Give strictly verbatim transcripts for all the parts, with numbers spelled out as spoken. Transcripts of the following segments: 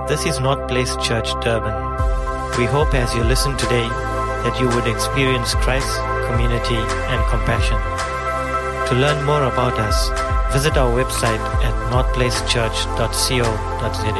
This is North Place Church, Durban. We hope as you listen today that you would experience Christ, community, and compassion. To learn more about us, visit our website at north place church dot co dot z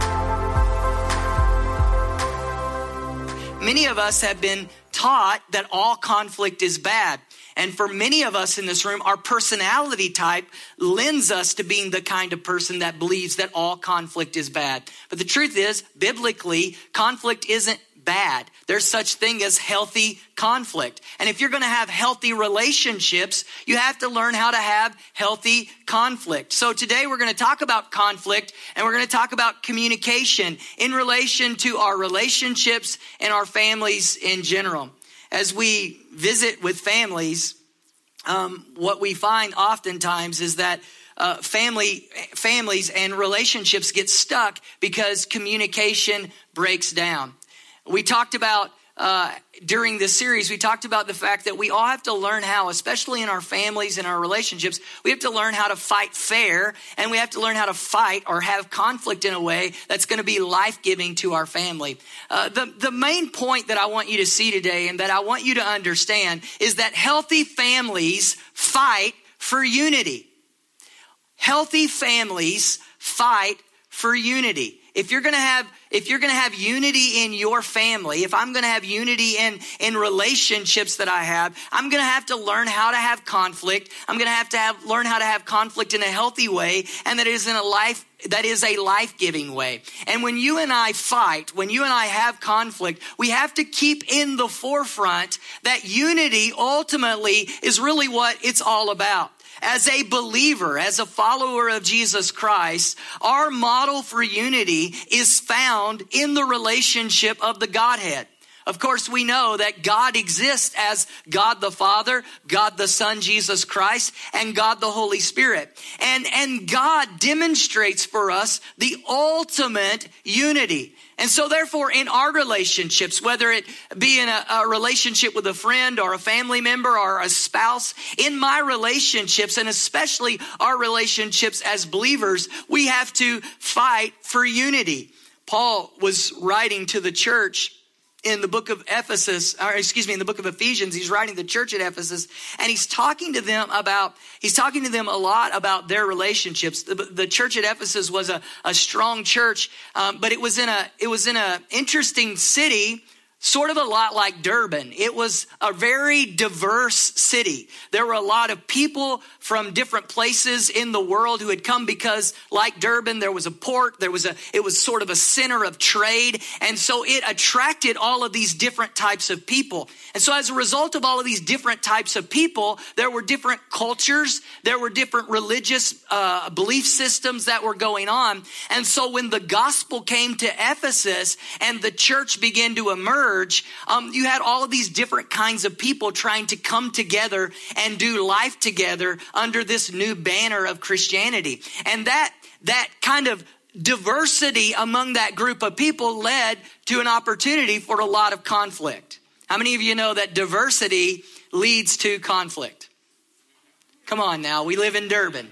a. Many of us have been taught that all conflict is bad. And for many of us in this room, our personality type lends us to being the kind of person that believes that all conflict is bad. But the truth is, biblically, conflict isn't bad. There's such thing as healthy conflict. And if you're going to have healthy relationships, you have to learn how to have healthy conflict. So today we're going to talk about conflict, and we're going to talk about communication in relation to our relationships and our families in general. As we visit with families, um, what we find oftentimes is that uh, family families and relationships get stuck because communication breaks down. We talked about, uh, during this series, we talked about the fact that we all have to learn how, especially in our families and our relationships, we have to learn how to fight fair, and we have to learn how to fight or have conflict in a way that's going to be life-giving to our family. Uh, the, the main point that I want you to see today and that I want you to understand is that healthy families fight for unity. Healthy families fight for unity. If you're going to have If you're going to have unity in your family, if I'm going to have unity in, in relationships that I have, I'm going to have to learn how to have conflict. I'm going to have to have, learn how to have conflict in a healthy way, and that is in a life, that is a life-giving way. And when you and I fight, when you and I have conflict, we have to keep in the forefront that unity ultimately is really what it's all about. As a believer, as a follower of Jesus Christ, our model for unity is found in the relationship of the Godhead. Of course, we know that God exists as God the Father, God the Son, Jesus Christ, and God the Holy Spirit. And, and God demonstrates for us the ultimate unity. And so therefore, in our relationships, whether it be in a, a relationship with a friend or a family member or a spouse, in my relationships, and especially our relationships as believers, we have to fight for unity. Paul was writing to the church in the book of Ephesus, or excuse me, in the book of Ephesians. He's writing to the church at Ephesus, and he's talking to them about, he's talking to them a lot about their relationships. The, the church at Ephesus was a, a strong church, um, but it was in a, it was in a interesting city, sort of a lot like Durban. It was a very diverse city. There were a lot of people from different places in the world who had come because, like Durban, there was a port. There was a, it was sort of a center of trade. And so it attracted all of these different types of people. And so as a result of all of these different types of people, there were different cultures. There were different religious uh, belief systems that were going on. And so when the gospel came to Ephesus and the church began to emerge, Um, you had all of these different kinds of people trying to come together and do life together under this new banner of Christianity. And that that kind of diversity among that group of people led to an opportunity for a lot of conflict. How many of you know that diversity leads to conflict? Come on now, we live in Durban.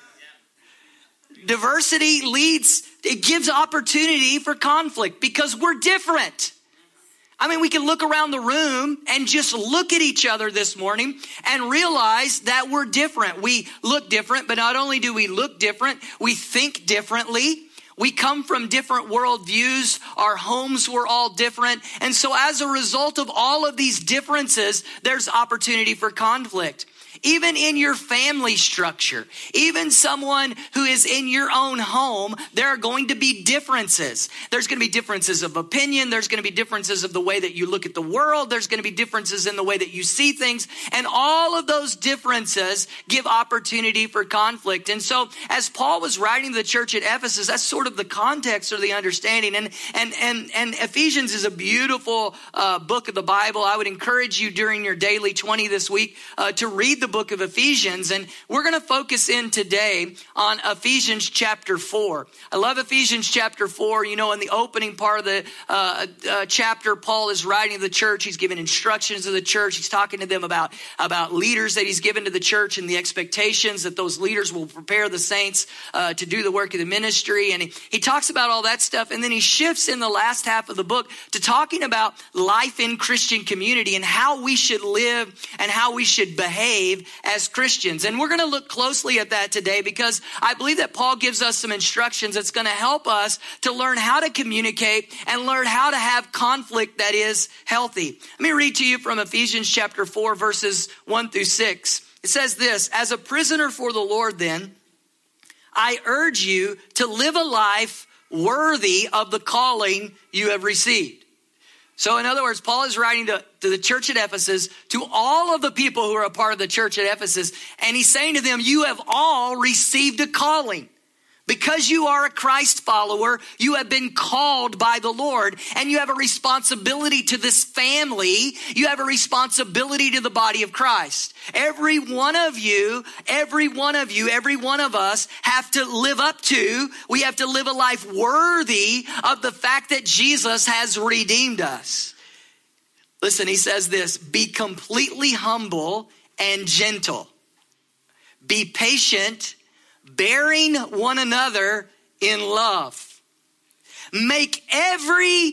Diversity leads, it gives opportunity for conflict because we're different. I mean, we can look around the room and just look at each other this morning and realize that we're different. We look different, but not only do we look different, we think differently. We come from different worldviews. Our homes were all different. And so as a result of all of these differences, there's opportunity for conflict. Even in your family structure, even someone who is in your own home, there are going to be differences. There's going to be differences of opinion. There's going to be differences of the way that you look at the world. There's going to be differences in the way that you see things. And all of those differences give opportunity for conflict. And so as Paul was writing to the church at Ephesus, that's sort of the context or the understanding. And, and, and, and Ephesians is a beautiful uh, book of the Bible. I would encourage you during your daily twenty this week uh, to read the the book of Ephesians, and we're going to focus in today on Ephesians chapter four. I love Ephesians chapter four. You know, in the opening part of the uh, uh, chapter, Paul is writing to the church. He's giving instructions to the church. He's talking to them about, about leaders that he's given to the church and the expectations that those leaders will prepare the saints uh, to do the work of the ministry. And he, he talks about all that stuff, and then he shifts in the last half of the book to talking about life in Christian community and how we should live and how we should behave as Christians. And we're going to look closely at that today because I believe that Paul gives us some instructions that's going to help us to learn how to communicate and learn how to have conflict that is healthy. Let me read to you from Ephesians chapter four, verses one through six. It says this: as a prisoner for the Lord, then, I urge you to live a life worthy of the calling you have received. So in other words, Paul is writing to, to the church at Ephesus, to all of the people who are a part of the church at Ephesus, and he's saying to them, you have all received a calling. Because you are a Christ follower, you have been called by the Lord, and you have a responsibility to this family. You have a responsibility to the body of Christ. Every one of you, every one of you, every one of us have to live up to, we have to live a life worthy of the fact that Jesus has redeemed us. Listen, he says this: be completely humble and gentle. Be patient, bearing one another in love. Make every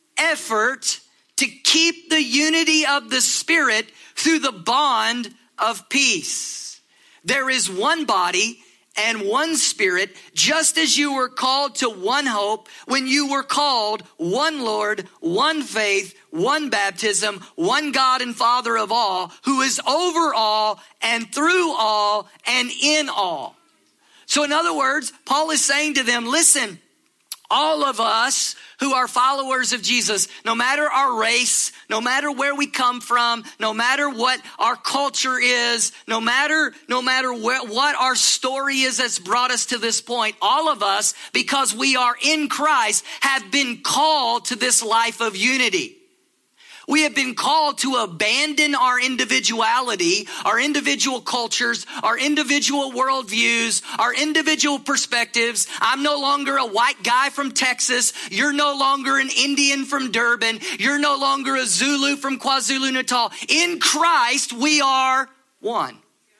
effort to keep the unity of the Spirit through the bond of peace. There is one body and one Spirit, just as you were called to one hope when you were called, one Lord, one faith, one baptism, one God and Father of all, who is over all and through all and in all. So in other words, Paul is saying to them, listen, all of us who are followers of Jesus, no matter our race, no matter where we come from, no matter what our culture is, no matter, no matter where, what our story is that's brought us to this point, all of us, because we are in Christ, have been called to this life of unity. We have been called to abandon our individuality, our individual cultures, our individual worldviews, our individual perspectives. I'm no longer a white guy from Texas. You're no longer an Indian from Durban. You're no longer a Zulu from KwaZulu-Natal. In Christ, we are one.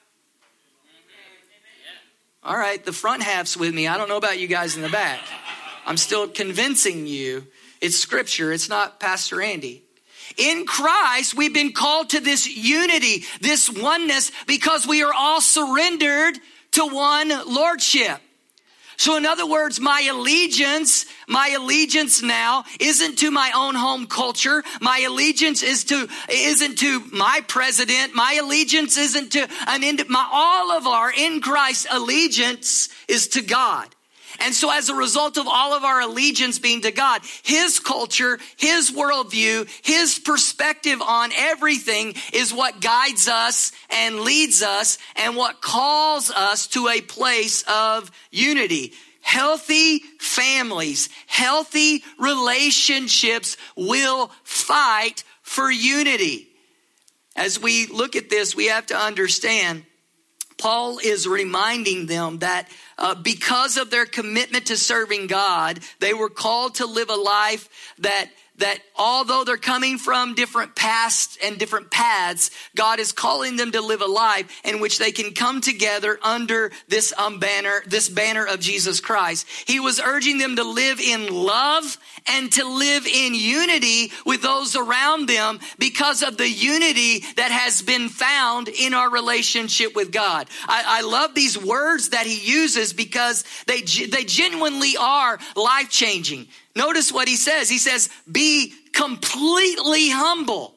All right, the front half's with me. I don't know about you guys in the back. I'm still convincing you. It's scripture. It's not Pastor Andy. In Christ, we've been called to this unity, this oneness, because we are all surrendered to one lordship. So in other words, my allegiance, my allegiance now isn't to my own home culture. My allegiance is to, isn't to my president. My allegiance isn't to an, my, all of our in Christ allegiance is to God. And so as a result of all of our allegiance being to God, his culture, his worldview, his perspective on everything is what guides us and leads us and what calls us to a place of unity. Healthy families, healthy relationships will fight for unity. As we look at this, we have to understand Paul is reminding them that uh, because of their commitment to serving God, they were called to live a life that that although they're coming from different pasts and different paths, God is calling them to live a life in which they can come together under this um, banner, this banner of Jesus Christ. He was urging them to live in love and to live in unity with those around them because of the unity that has been found in our relationship with God. I, I love these words that he uses because they, they genuinely are life-changing. Notice what he says. He says, be completely humble.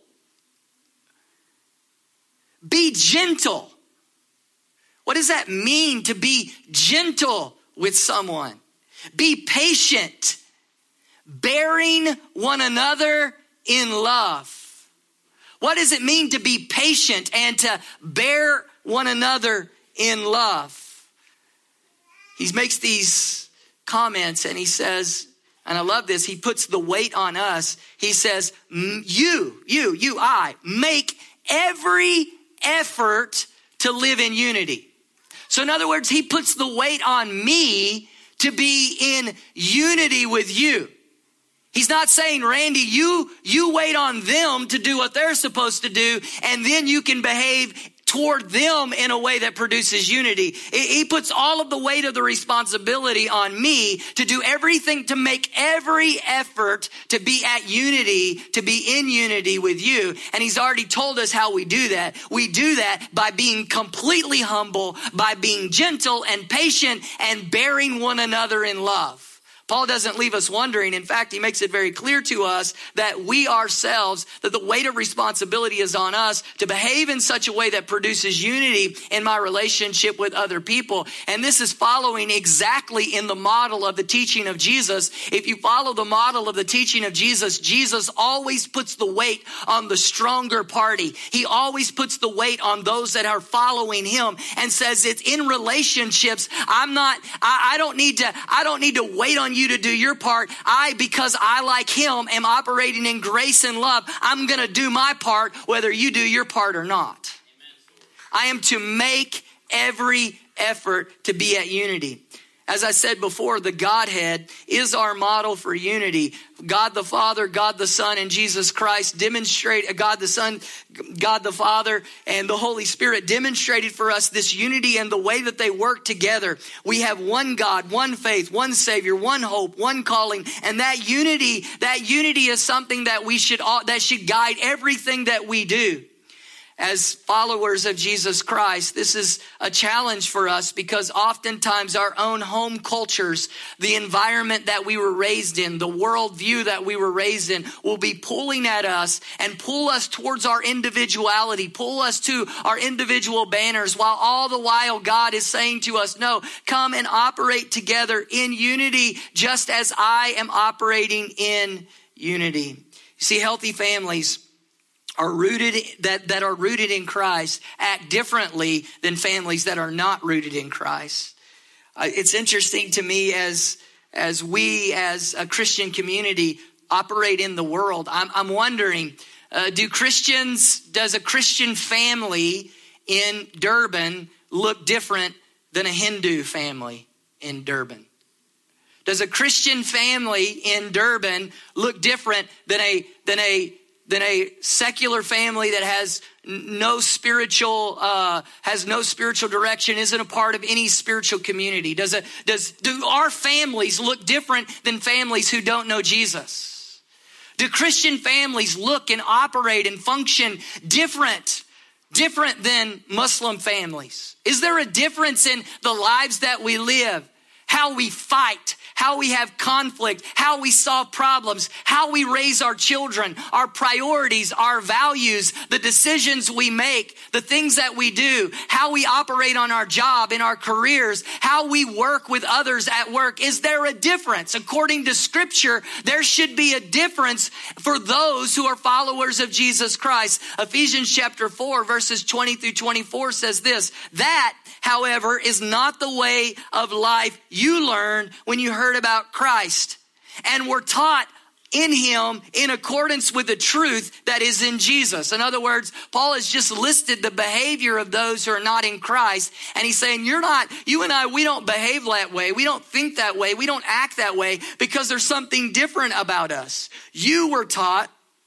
Be gentle. What does that mean to be gentle with someone? Be patient, bearing one another in love. What does it mean to be patient and to bear one another in love? He makes these comments and he says, and I love this, he puts the weight on us. He says, you, you, you, I, make every effort to live in unity. So in other words, he puts the weight on me to be in unity with you. He's not saying, Randy, you, you wait on them to do what they're supposed to do, and then you can behave toward them in a way that produces unity. He puts all of the weight of the responsibility on me to do everything, to make every effort to be at unity, to be in unity with you. And he's already told us how we do that. We do that by being completely humble, by being gentle and patient and bearing one another in love. Paul doesn't leave us wondering. In fact, he makes it very clear to us that we ourselves, that the weight of responsibility is on us to behave in such a way that produces unity in my relationship with other people. And this is following exactly in the model of the teaching of Jesus. If you follow the model of the teaching of Jesus, Jesus always puts the weight on the stronger party. He always puts the weight on those that are following him and says it's in relationships. I'm not, I, I don't need to, I don't need to wait on you to do your part. I, because I, like him, am operating in grace and love. I'm going to do my part whether you do your part or not. I am to make every effort to be at unity. As I said before, the Godhead is our model for unity. God the Father, God the Son, and Jesus Christ demonstrate, God the Son, God the Father, and the Holy Spirit demonstrated for us this unity and the way that they work together. We have one God, one faith, one Savior, one hope, one calling, and that unity, that unity is something that we should, that should guide everything that we do. As followers of Jesus Christ, this is a challenge for us because oftentimes our own home cultures, the environment that we were raised in, the worldview that we were raised in will be pulling at us and pull us towards our individuality, pull us to our individual banners, while all the while God is saying to us, no, come and operate together in unity just as I am operating in unity. You see, healthy families are rooted that, that are rooted in Christ act differently than families that are not rooted in Christ. Uh, it's interesting to me as as we as a Christian community operate in the world. I'm, I'm wondering, uh, do Christians, does a Christian family in Durban look different than a Hindu family in Durban? Does a Christian family in Durban look different than a than a than a secular family that has no spiritual, uh, has no spiritual direction, isn't a part of any spiritual community? Does it, does, do our families look different than families who don't know Jesus? Do Christian families look and operate and function different, different than Muslim families? Is there a difference in the lives that we live? How we fight, how we have conflict, how we solve problems, how we raise our children, our priorities, our values, the decisions we make, the things that we do, how we operate on our job, in our careers, how we work with others at work. Is there a difference? According to Scripture, there should be a difference for those who are followers of Jesus Christ. Ephesians chapter four, verses twenty through twenty-four says this, that, however, is not the way of life you learned when you heard about Christ and were taught in him in accordance with the truth that is in Jesus. In other words, Paul has just listed the behavior of those who are not in Christ. And he's saying, you're not, you and I, we don't behave that way. We don't think that way. We don't act that way because there's something different about us. You were taught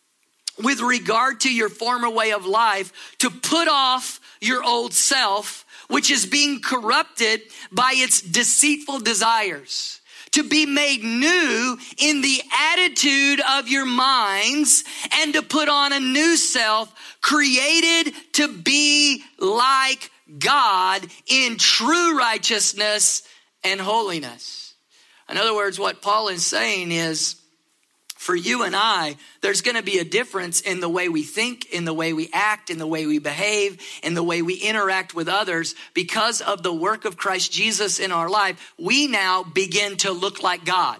with regard to your former way of life to put off your old self, which is being corrupted by its deceitful desires, to be made new in the attitude of your minds, and to put on a new self created to be like God in true righteousness and holiness. In other words, what Paul is saying is, for you and I, there's going to be a difference in the way we think, in the way we act, in the way we behave, in the way we interact with others. Because of the work of Christ Jesus in our life, we now begin to look like God.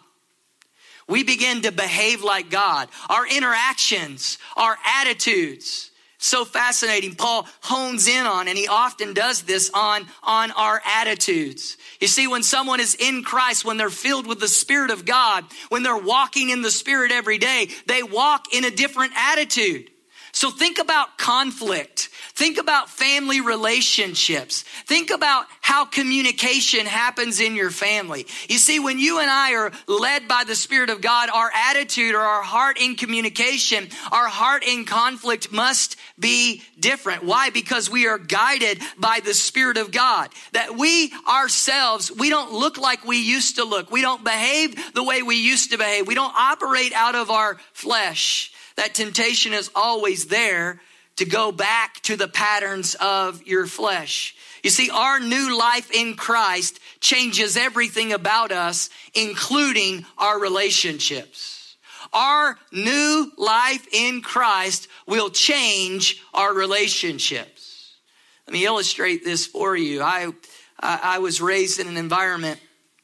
We begin to behave like God. Our interactions, our attitudes. So fascinating. Paul hones in on, and he often does this on, on our attitudes. You see, when someone is in Christ, when they're filled with the Spirit of God, when they're walking in the Spirit every day, they walk in a different attitude. So think about conflict. Think about family relationships. Think about how communication happens in your family. You see, when you and I are led by the Spirit of God, our attitude or our heart in communication, our heart in conflict must be different. Why? Because we are guided by the Spirit of God. That we ourselves, we don't look like we used to look. We don't behave the way we used to behave. We don't operate out of our flesh. That temptation is always there to go back to the patterns of your flesh. You see, our new life in Christ changes everything about us, including our relationships. Our new life in Christ will change our relationships. Let me illustrate this for you. I I, I was raised in an environment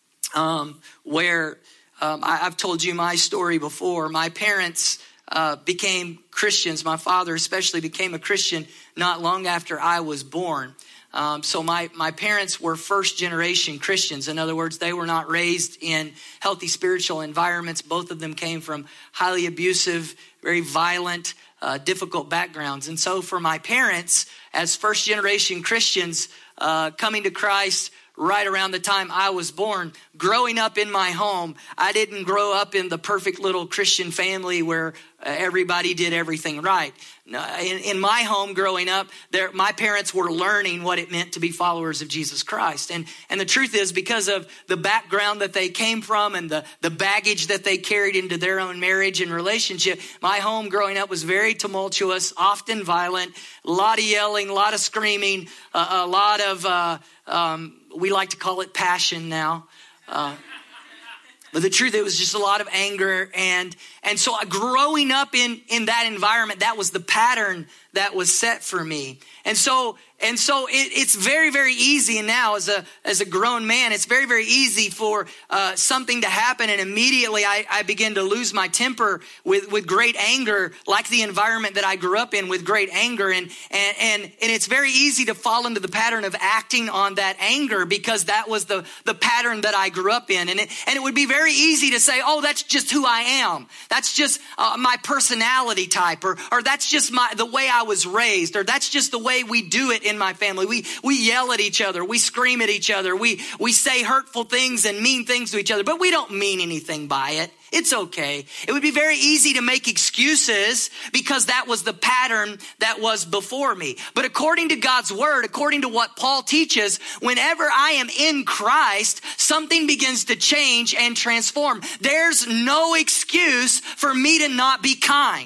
um, where um, I, I've told you my story before. My parents Uh, became Christians. My father especially became a Christian not long after I was born. Um, so my, my parents were first generation Christians. In other words, they were not raised in healthy spiritual environments. Both of them came from highly abusive, very violent, uh, difficult backgrounds. And so for my parents, as first generation Christians uh, coming to Christ right around the time I was born, growing up in my home, I didn't grow up in the perfect little Christian family where everybody did everything right. In, in my home growing up, there, my parents were learning what it meant to be followers of Jesus Christ. And, and the truth is, because of the background that they came from and the, the baggage that they carried into their own marriage and relationship, my home growing up was very tumultuous, often violent, a lot of yelling, a lot of screaming, uh, a lot of, uh, um, we like to call it passion now. Uh, But the truth, it was just a lot of anger. And, and so growing up in, in that environment, that was the pattern that was set for me. And so, and so it, it's very, very easy. And now as a, as a grown man, it's very, very easy for uh, something to happen. And immediately I, I begin to lose my temper with, with great anger, like the environment that I grew up in with great anger. And, and, and, and it's very easy to fall into the pattern of acting on that anger because that was the, the pattern that I grew up in. And it, and it would be very easy to say, oh, that's just who I am. That's just uh, my personality type, or, or that's just my, the way I was raised, or that's just the way we do it in my family. We, we yell at each other. We scream at each other. We, we say hurtful things and mean things to each other, but we don't mean anything by it. It's okay. It would be very easy to make excuses because that was the pattern that was before me. But according to God's word, according to what Paul teaches, whenever I am in Christ, something begins to change and transform. There's no excuse for me to not be kind.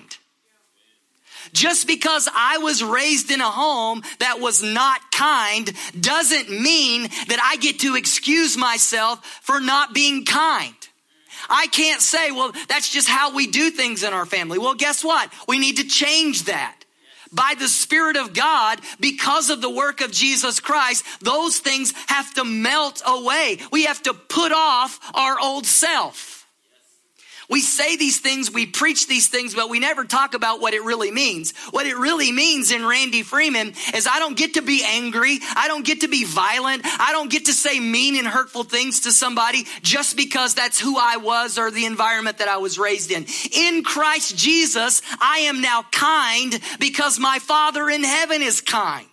Just because I was raised in a home that was not kind doesn't mean that I get to excuse myself for not being kind. I can't say, well, that's just how we do things in our family. Well, guess what? We need to change that. By the Spirit of God, because of the work of Jesus Christ, those things have to melt away. We have to put off our old self. We say these things, we preach these things, but we never talk about what it really means. What it really means in Randy Freeman is I don't get to be angry. I don't get to be violent. I don't get to say mean and hurtful things to somebody just because that's who I was or the environment that I was raised in. In Christ Jesus, I am now kind because my Father in heaven is kind.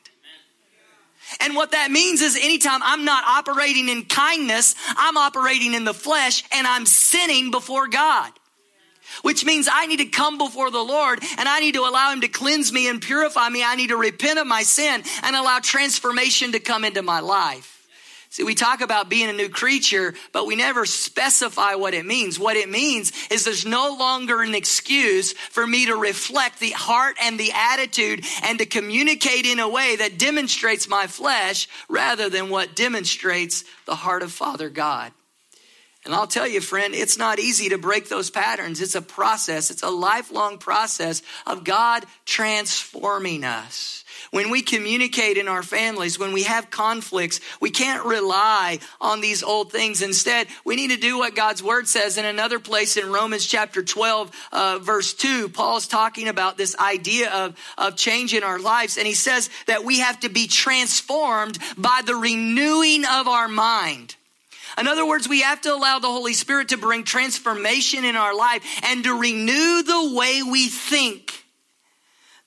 And what that means is anytime I'm not operating in kindness, I'm operating in the flesh and I'm sinning before God. Which means I need to come before the Lord and I need to allow him to cleanse me and purify me. I need to repent of my sin and allow transformation to come into my life. See, we talk about being a new creature, but we never specify what it means. What it means is there's no longer an excuse for me to reflect the heart and the attitude and to communicate in a way that demonstrates my flesh rather than what demonstrates the heart of Father God. And I'll tell you, friend, it's not easy to break those patterns. It's a process. It's a lifelong process of God transforming us. When we communicate in our families, when we have conflicts, we can't rely on these old things. Instead, we need to do what God's word says. In another place in Romans chapter twelve, uh, verse two, Paul's talking about this idea of, of change in our lives. And he says that we have to be transformed by the renewing of our mind. In other words, we have to allow the Holy Spirit to bring transformation in our life and to renew the way we think.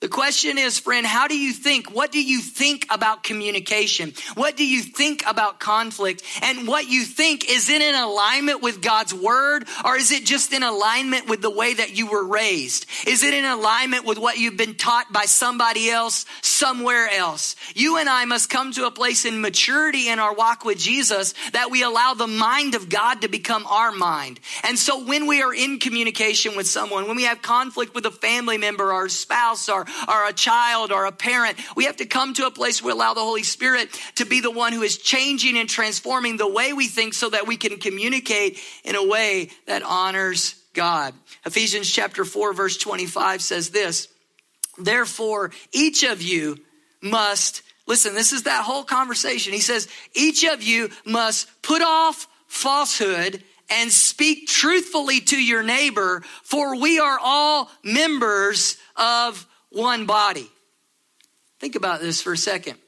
The question is, friend, how do you think? What do you think about communication? What do you think about conflict? And what you think, is it in alignment with God's word, or is it just in alignment with the way that you were raised? Is it in alignment with what you've been taught by somebody else, somewhere else? You and I must come to a place in maturity in our walk with Jesus that we allow the mind of God to become our mind. And so when we are in communication with someone, when we have conflict with a family member, our spouse, or or a child or a parent, we have to come to a place where we allow the Holy Spirit to be the one who is changing and transforming the way we think so that we can communicate in a way that honors God. Ephesians chapter four, verse twenty-five says this, therefore, each of you must, listen, this is that whole conversation. He says, each of you must put off falsehood and speak truthfully to your neighbor, for we are all members of one body. Think about this for a second.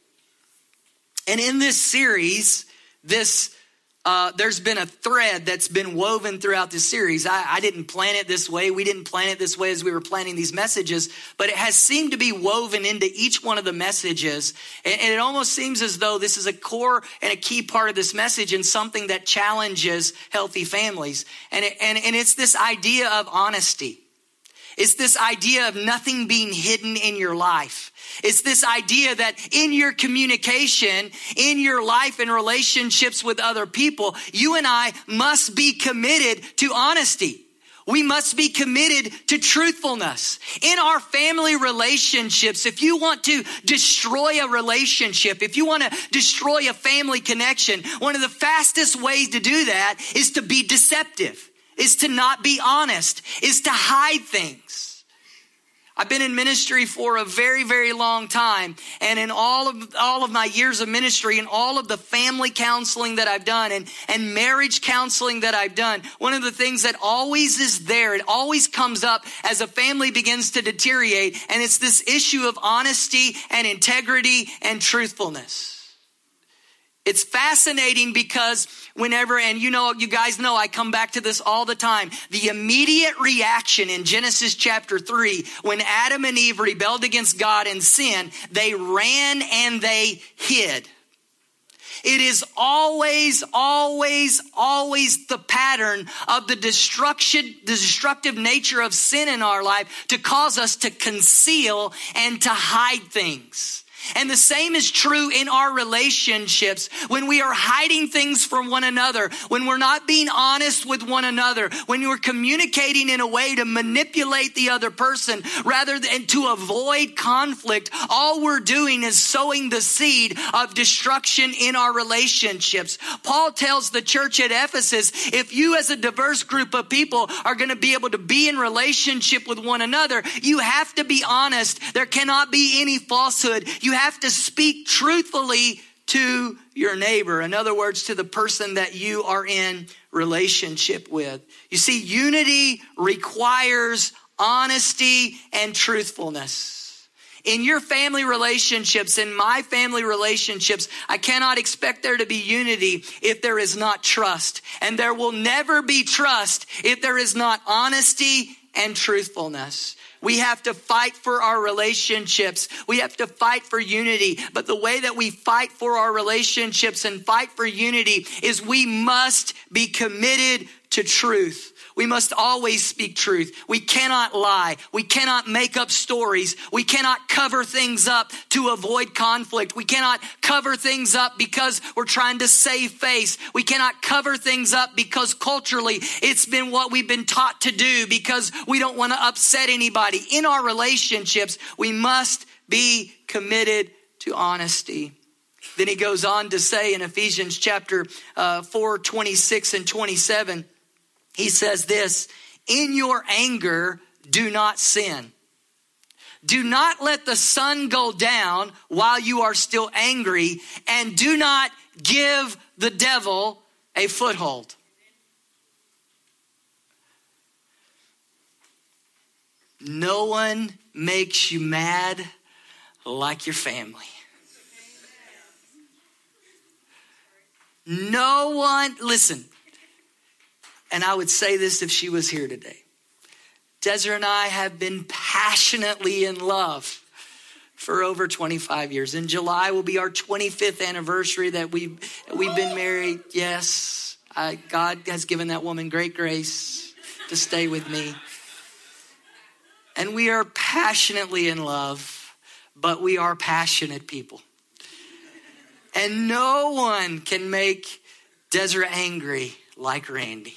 And in this series, this uh, there's been a thread that's been woven throughout this series. I, I didn't plan it this way. We didn't plan it this way as we were planning these messages, but it has seemed to be woven into each one of the messages. And, and it almost seems as though this is a core and a key part of this message and something that challenges healthy families. And, it, and, and it's this idea of honesty. It's this idea of nothing being hidden in your life. It's this idea that in your communication, in your life and relationships with other people, you and I must be committed to honesty. We must be committed to truthfulness. In our family relationships, if you want to destroy a relationship, if you want to destroy a family connection, one of the fastest ways to do that is to be deceptive. Is to not be honest, is to hide things. I've been in ministry for a very, very long time. And in all of all of my years of ministry and all of the family counseling that I've done and, and marriage counseling that I've done, one of the things that always is there, it always comes up as a family begins to deteriorate. And it's this issue of honesty and integrity and truthfulness. It's fascinating because whenever, and you know, you guys know, I come back to this all the time. The immediate reaction in Genesis chapter three, when Adam and Eve rebelled against God and sinned, they ran and they hid. It is always, always, always the pattern of the destruction, the destructive nature of sin in our life to cause us to conceal and to hide things. And the same is true in our relationships. When we are hiding things from one another, when we're not being honest with one another, when we're communicating in a way to manipulate the other person rather than to avoid conflict, all we're doing is sowing the seed of destruction in our relationships. Paul tells the church at Ephesus, if you as a diverse group of people are going to be able to be in relationship with one another, you have to be honest. There cannot be any falsehood. You have to speak truthfully to your neighbor. In other words, to the person that you are in relationship with. You see, unity requires honesty and truthfulness. In your family relationships, in my family relationships, I cannot expect there to be unity if there is not trust. And there will never be trust if there is not honesty and truthfulness. We have to fight for our relationships. We have to fight for unity. But the way that we fight for our relationships and fight for unity is we must be committed to truth. We must always speak truth. We cannot lie. We cannot make up stories. We cannot cover things up to avoid conflict. We cannot cover things up because we're trying to save face. We cannot cover things up because culturally it's been what we've been taught to do because we don't want to upset anybody. In our relationships, we must be committed to honesty. Then he goes on to say in Ephesians chapter uh, four, twenty-six and twenty-seven, he says this, in your anger, do not sin. Do not let the sun go down while you are still angry, and do not give the devil a foothold. No one makes you mad like your family. No one, listen, and I would say this if she was here today. Desiree and I have been passionately in love for over twenty-five years. In July will be our twenty-fifth anniversary that we've, we've been married. Yes, I, God has given that woman great grace to stay with me. And we are passionately in love, but we are passionate people. And no one can make Desiree angry like Randy.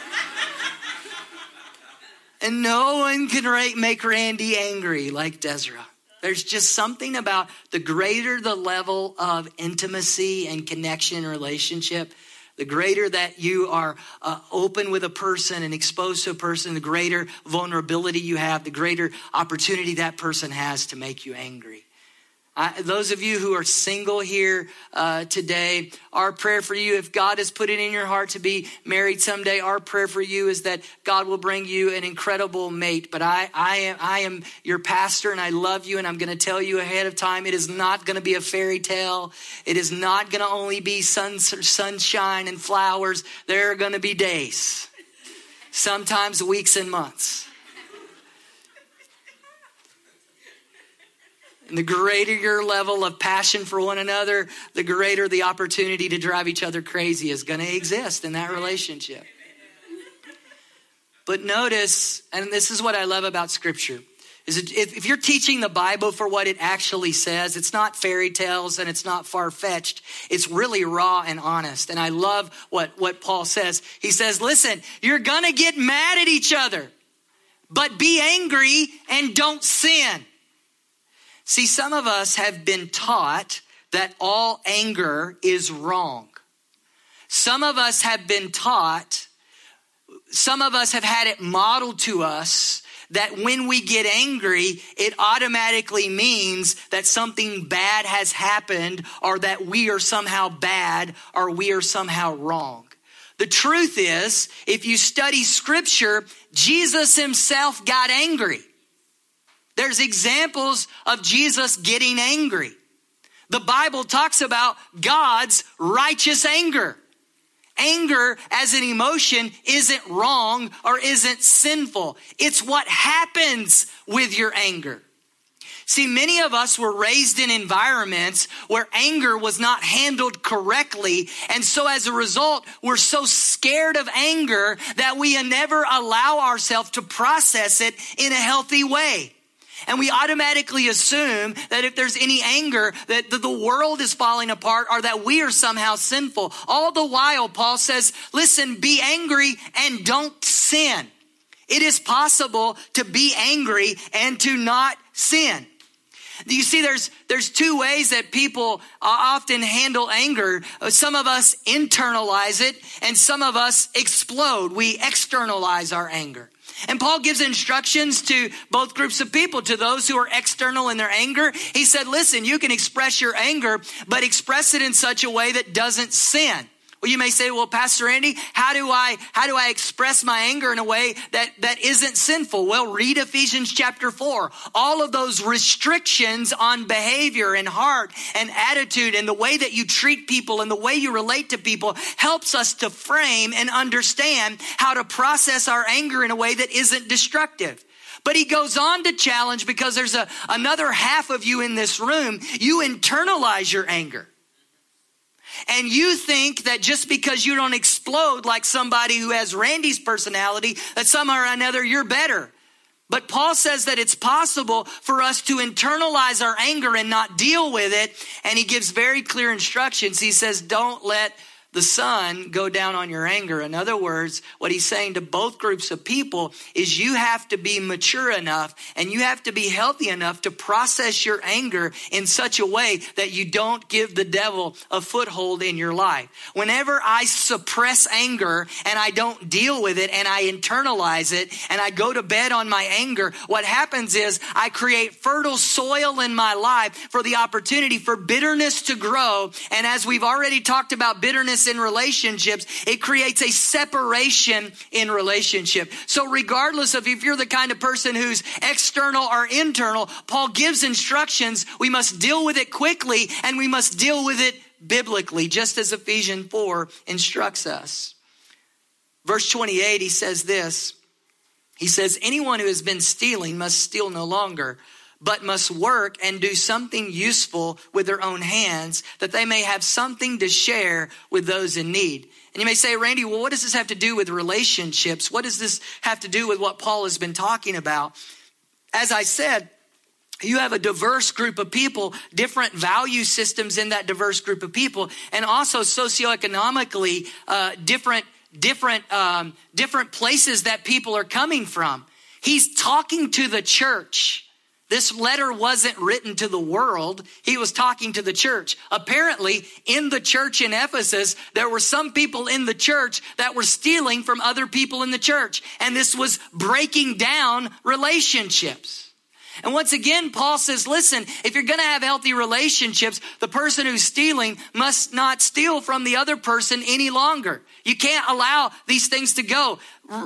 And no one can make Randy angry like Desiree. There's just something about the greater the level of intimacy and connection and relationship, the greater that you are uh, open with a person and exposed to a person, the greater vulnerability you have, the greater opportunity that person has to make you angry. I, those of you who are single here uh, today, our prayer for you, if God has put it in your heart to be married someday, our prayer for you is that God will bring you an incredible mate. But I, I am, I am your pastor and I love you, and I'm going to tell you ahead of time, it is not going to be a fairy tale. It is not going to only be sun, sunshine and flowers. There are going to be days, sometimes weeks and months. And the greater your level of passion for one another, the greater the opportunity to drive each other crazy is going to exist in that relationship. But notice, and this is what I love about Scripture, is if you're teaching the Bible for what it actually says, it's not fairy tales and it's not far-fetched. It's really raw and honest. And I love what, what Paul says. He says, listen, you're going to get mad at each other, but be angry and don't sin. See, some of us have been taught that all anger is wrong. Some of us have been taught, some of us have had it modeled to us that when we get angry, it automatically means that something bad has happened, or that we are somehow bad, or we are somehow wrong. The truth is, if you study Scripture, Jesus himself got angry. There's examples of Jesus getting angry. The Bible talks about God's righteous anger. Anger as an emotion isn't wrong or isn't sinful. It's what happens with your anger. See, many of us were raised in environments where anger was not handled correctly. And so as a result, we're so scared of anger that we never allow ourselves to process it in a healthy way. And we automatically assume that if there's any anger, that the world is falling apart or that we are somehow sinful. All the while, Paul says, listen, be angry and don't sin. It is possible to be angry and to not sin. You see, there's there's two ways that people often handle anger. Some of us internalize it and some of us explode. We externalize our anger. And Paul gives instructions to both groups of people. To those who are external in their anger, he said, listen, you can express your anger, but express it in such a way that doesn't sin. Well, you may say, well, Pastor Andy, how do I how do I express my anger in a way that, that isn't sinful? Well, read Ephesians chapter four. All of those restrictions on behavior and heart and attitude and the way that you treat people and the way you relate to people helps us to frame and understand how to process our anger in a way that isn't destructive. But he goes on to challenge, because there's a, another half of you in this room, you internalize your anger. And you think that just because you don't explode like somebody who has Randy's personality, that somehow or another you're better. But Paul says that it's possible for us to internalize our anger and not deal with it. And he gives very clear instructions. He says, don't let the sun go down on your anger. In other words, what he's saying to both groups of people is you have to be mature enough and you have to be healthy enough to process your anger in such a way that you don't give the devil a foothold in your life. Whenever I suppress anger and I don't deal with it and I internalize it and I go to bed on my anger, what happens is I create fertile soil in my life for the opportunity for bitterness to grow. And as we've already talked about bitterness in relationships, it creates a separation in relationship. So regardless of if you're the kind of person who's external or internal, Paul gives instructions. We must deal with it quickly and we must deal with it biblically, just as Ephesians four instructs us. Verse twenty-eight, he says this. He says, anyone who has been stealing must steal no longer, but must work and do something useful with their own hands, that they may have something to share with those in need. And you may say, Randy, well, what does this have to do with relationships? What does this have to do with what Paul has been talking about? As I said, you have a diverse group of people, different value systems in that diverse group of people, and also socioeconomically uh, different, different, um, different places that people are coming from. He's talking to the church. This letter wasn't written to the world. He was talking to the church. Apparently, in the church in Ephesus, there were some people in the church that were stealing from other people in the church. And this was breaking down relationships. And once again, Paul says, listen, if you're going to have healthy relationships, the person who's stealing must not steal from the other person any longer. You can't allow these things to go.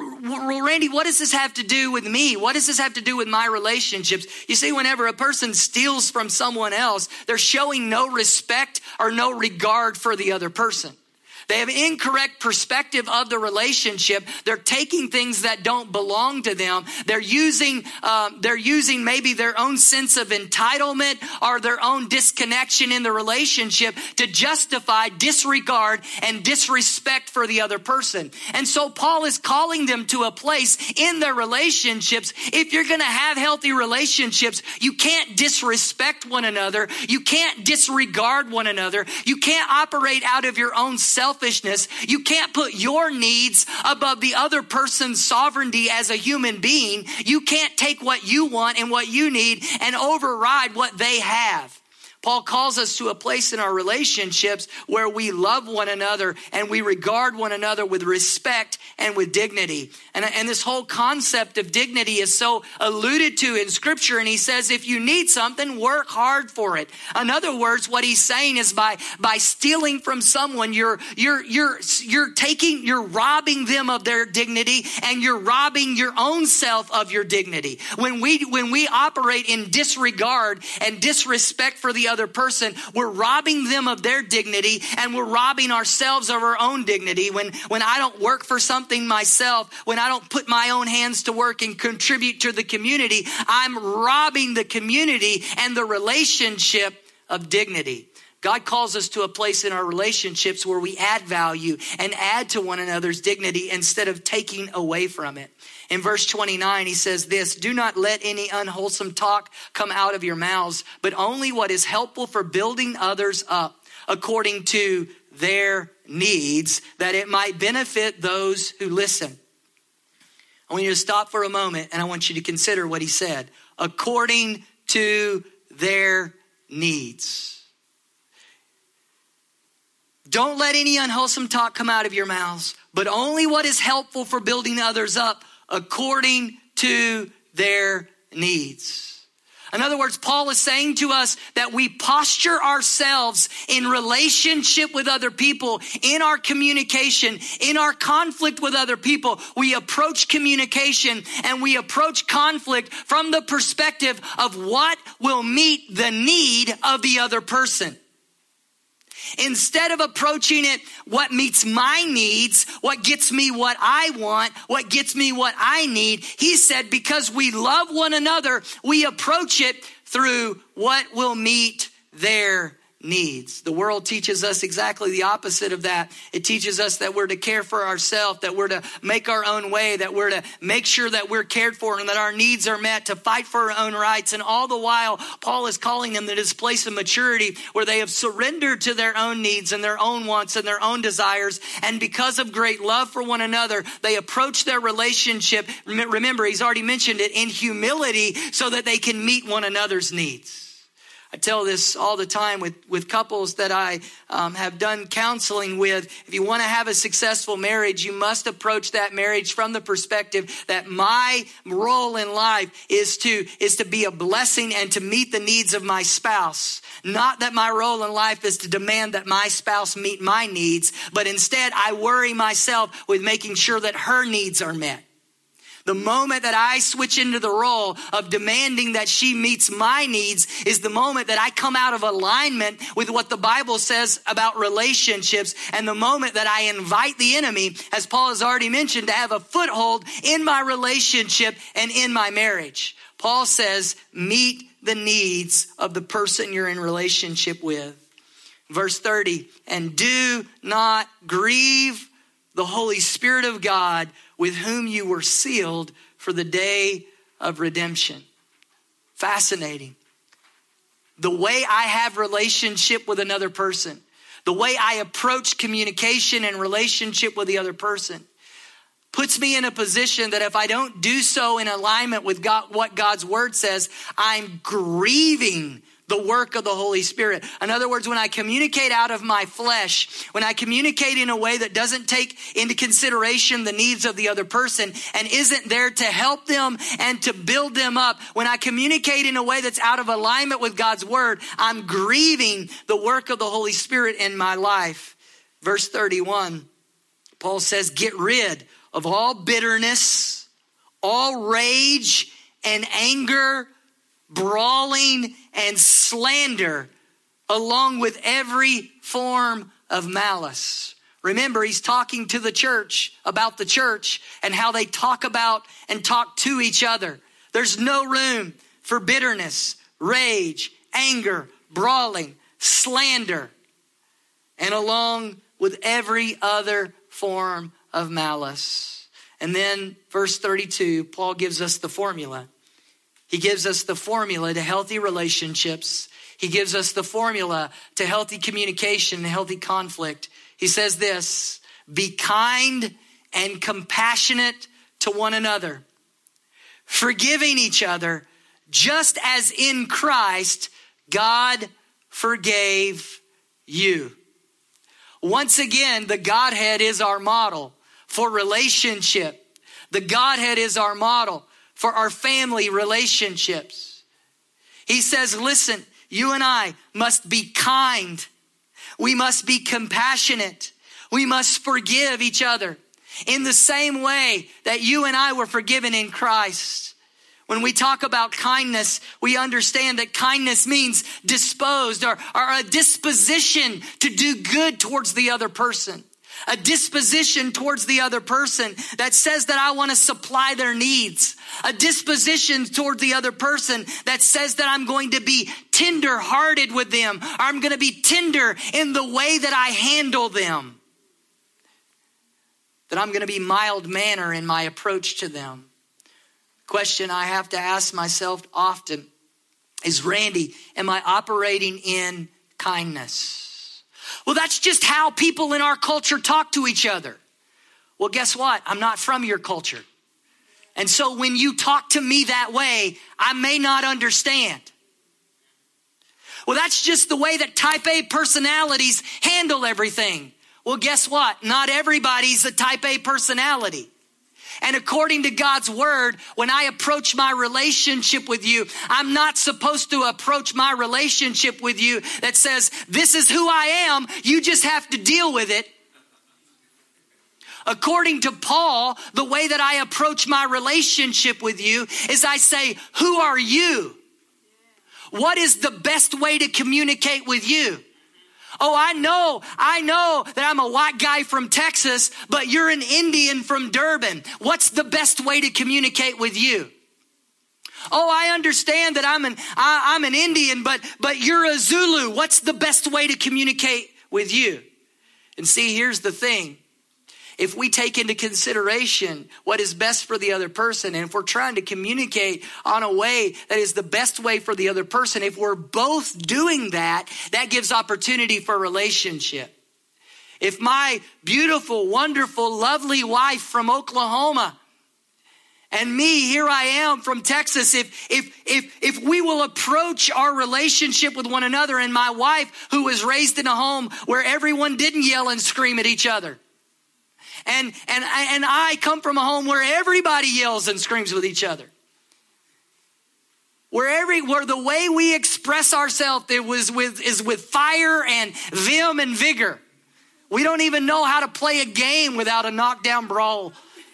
Randy, what does this have to do with me? What does this have to do with my relationships? You see, whenever a person steals from someone else, they're showing no respect or no regard for the other person. They have incorrect perspective of the relationship. They're taking things that don't belong to them. They're using, um, they're using maybe their own sense of entitlement or their own disconnection in the relationship to justify disregard and disrespect for the other person. And so Paul is calling them to a place in their relationships. If you're going to have healthy relationships, you can't disrespect one another. You can't disregard one another. You can't operate out of your own self Selfishness. You can't put your needs above the other person's sovereignty as a human being. You can't take what you want and what you need and override what they have. Paul calls us to a place in our relationships where we love one another and we regard one another with respect and with dignity. And, and this whole concept of dignity is so alluded to in Scripture. And he says, if you need something, work hard for it. In other words, what he's saying is by, by stealing from someone, you're, you're, you're, you're taking, you're robbing them of their dignity and you're robbing your own self of your dignity. When we, when we operate in disregard and disrespect for the other person, we're robbing them of their dignity and we're robbing ourselves of our own dignity. When, when I don't work for something myself, when I don't put my own hands to work and contribute to the community, I'm robbing the community and the relationship of dignity. God calls us to a place in our relationships where we add value and add to one another's dignity instead of taking away from it. In verse twenty-nine, he says this, do not let any unwholesome talk come out of your mouths, but only what is helpful for building others up according to their needs, that it might benefit those who listen. I want you to stop for a moment and I want you to consider what he said. According to their needs. Don't let any unwholesome talk come out of your mouths, but only what is helpful for building others up according to their needs. In other words, Paul is saying to us that we posture ourselves in relationship with other people, in our communication, in our conflict with other people. We approach communication and we approach conflict from the perspective of what will meet the need of the other person. Instead of approaching it, what meets my needs, what gets me what I want, what gets me what I need, he said, because we love one another, we approach it through what will meet their needs. The world teaches us exactly the opposite of that. It teaches us that we're to care for ourselves, that we're to make our own way, that we're to make sure that we're cared for and that our needs are met, to fight for our own rights. And all the while, Paul is calling them to this place of maturity where they have surrendered to their own needs and their own wants and their own desires. And because of great love for one another, they approach their relationship. Remember, he's already mentioned it, in humility so that they can meet one another's needs. I tell this all the time with, with couples that I um, have done counseling with. If you want to have a successful marriage, you must approach that marriage from the perspective that my role in life is to, is to be a blessing and to meet the needs of my spouse. Not that my role in life is to demand that my spouse meet my needs, but instead I worry myself with making sure that her needs are met. The moment that I switch into the role of demanding that she meets my needs is the moment that I come out of alignment with what the Bible says about relationships, and the moment that I invite the enemy, as Paul has already mentioned, to have a foothold in my relationship and in my marriage. Paul says, meet the needs of the person you're in relationship with. Verse thirty, and do not grieve the Holy Spirit of God, with whom you were sealed for the day of redemption. Fascinating. The way I have relationship with another person, the way I approach communication and relationship with the other person, puts me in a position that if I don't do so in alignment with God, what God's word says, I'm grieving the work of the Holy Spirit. In other words, when I communicate out of my flesh, when I communicate in a way that doesn't take into consideration the needs of the other person and isn't there to help them and to build them up, when I communicate in a way that's out of alignment with God's word, I'm grieving the work of the Holy Spirit in my life. Verse thirty-one, Paul says, get rid of all bitterness, all rage and anger, brawling and slander, along with every form of malice. Remember, he's talking to the church about the church and how they talk about and talk to each other. There's no room for bitterness, rage, anger, brawling, slander, and along with every other form of malice. And then verse thirty-two, Paul gives us the formula. He gives us the formula to healthy relationships. He gives us the formula to healthy communication and healthy conflict. He says this, be kind and compassionate to one another, forgiving each other, just as in Christ God forgave you. Once again, the Godhead is our model for relationship. The Godhead is our model for our family relationships. He says, listen, you and I must be kind. We must be compassionate. We must forgive each other in the same way that you and I were forgiven in Christ. When we talk about kindness, we understand that kindness means disposed or, or a disposition to do good towards the other person. A disposition towards the other person that says that I want to supply their needs. A disposition toward the other person that says that I'm going to be tender-hearted with them. Or I'm going to be tender in the way that I handle them. That I'm going to be mild manner in my approach to them. Question I have to ask myself often is, Randy, am I operating in kindness? Well, that's just how people in our culture talk to each other. Well, guess what? I'm not from your culture. And so when you talk to me that way, I may not understand. Well, that's just the way that type A personalities handle everything. Well, guess what? Not everybody's a type A personality. And according to God's word, when I approach my relationship with you, I'm not supposed to approach my relationship with you that says, this is who I am, you just have to deal with it. According to Paul, the way that I approach my relationship with you is I say, who are you? What is the best way to communicate with you? Oh, I know, I know that I'm a white guy from Texas, but you're an Indian from Durban. What's the best way to communicate with you? Oh, I understand that I'm an, I, I'm an Indian, but, but you're a Zulu. What's the best way to communicate with you? And see, here's the thing. If we take into consideration what is best for the other person, and if we're trying to communicate on a way that is the best way for the other person, if we're both doing that, that gives opportunity for relationship. If my beautiful, wonderful, lovely wife from Oklahoma and me, here I am from Texas, if if if if we will approach our relationship with one another, and my wife, who was raised in a home where everyone didn't yell and scream at each other, And, and, and I come from a home where everybody yells and screams with each other. Where every, where the way we express ourselves it was with, is with fire and vim and vigor. We don't even know how to play a game without a knockdown brawl.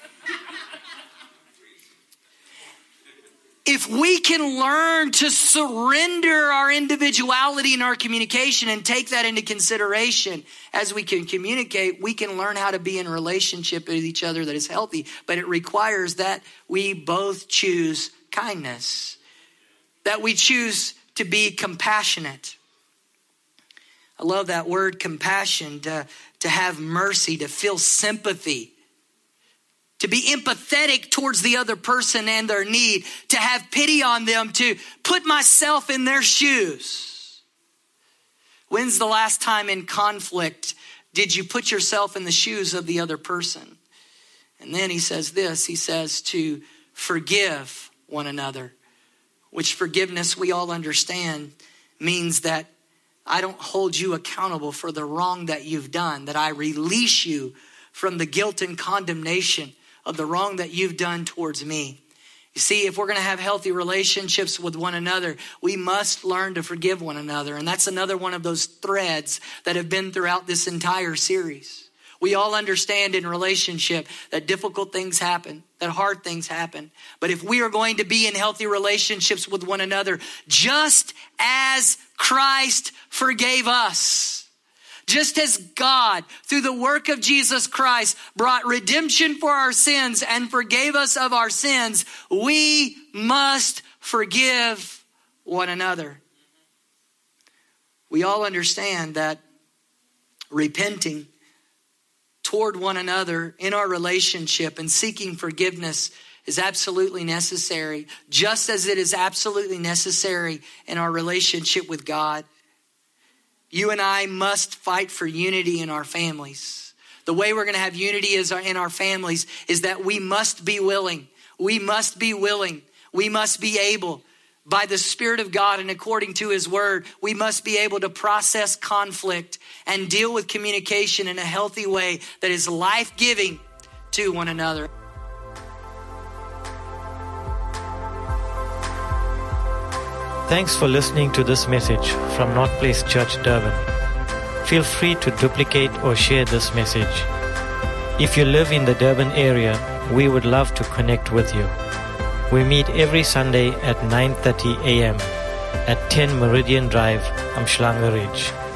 If we can learn to surrender our individuality in our communication and take that into consideration as we can communicate, we can learn how to be in a relationship with each other that is healthy. But it requires that we both choose kindness. that we choose to be compassionate. I love that word compassion, to, to have mercy, to feel sympathy, to be empathetic towards the other person and their need, to have pity on them, to put myself in their shoes. When's the last time in conflict did you put yourself in the shoes of the other person? And then he says this, he says to forgive one another, which forgiveness we all understand means that I don't hold you accountable for the wrong that you've done, that I release you from the guilt and condemnation of the wrong that you've done towards me. You see, if we're going to have healthy relationships with one another, we must learn to forgive one another. And that's another one of those threads that have been throughout this entire series. We all understand in relationship that difficult things happen, that hard things happen. But if we are going to be in healthy relationships with one another, just as Christ forgave us, just as God, through the work of Jesus Christ, brought redemption for our sins and forgave us of our sins, we must forgive one another. We all understand that repenting toward one another in our relationship and seeking forgiveness is absolutely necessary, just as it is absolutely necessary in our relationship with God. You and I must fight for unity in our families. The way we're going to have unity is in our families is that we must be willing. We must be willing. We must be able, by the Spirit of God and according to his word, we must be able to process conflict and deal with communication in a healthy way that is life-giving to one another. Thanks for listening to this message from North Place Church, Durban. Feel free to duplicate or share this message. If you live in the Durban area, we would love to connect with you. We meet every Sunday at nine thirty a.m. at ten Meridian Drive, Umhlanga Ridge.